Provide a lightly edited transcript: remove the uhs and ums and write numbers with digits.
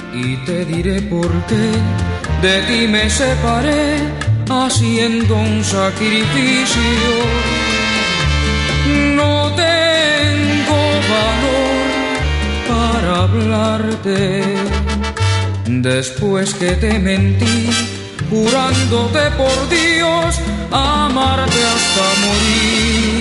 y te diré por qué de ti me separé haciendo un sacrificio. No tengo valor para hablarte después que te mentí, jurándote por Dios amarte hasta morir.